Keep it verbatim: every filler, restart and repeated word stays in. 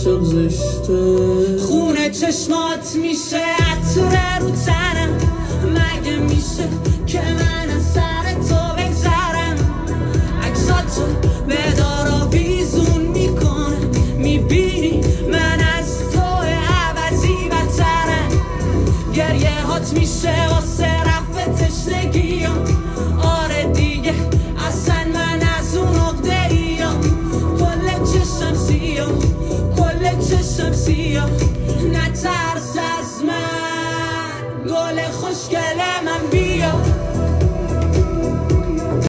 عاشق زشته. خونه چشمات میشه عطر رو تنم، مگه میشه که من از سر تو بگذرم؟ عکساتو به دار آویزون میکنه، میبینی من از تو عوضی بدترم. گریه هات میشه واسه رفع تشنگیام، آره دیگه اصلا من از اون عقده ایم. کل چشم سیاه، کل چشم سیاه، نترس از من گل خوشگل من بی